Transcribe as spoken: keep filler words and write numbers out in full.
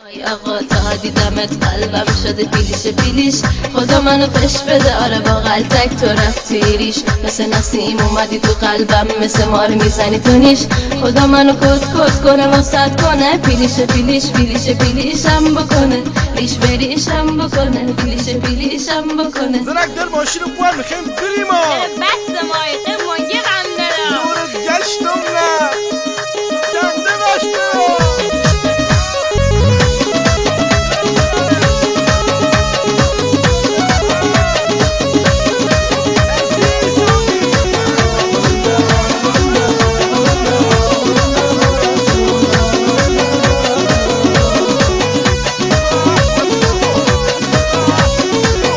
ای آقا تا دیدمت قلبم شده پیلیش پیلیش، خدا منو پش بده آره با قلتک تو رفتی ریش، مثل نسیم اومدی تو قلبم مثل مار میزنی تو نیش، خدا منو کس کس کنه وسط کنه پیلیش پیلیش پیلیش پیلیشم بکنه ریش بریشم بکنه پیلیش پیلیشم بکنه. زنک دل ماشین رو بار میخوایم بریم ها بس مایقه ما یه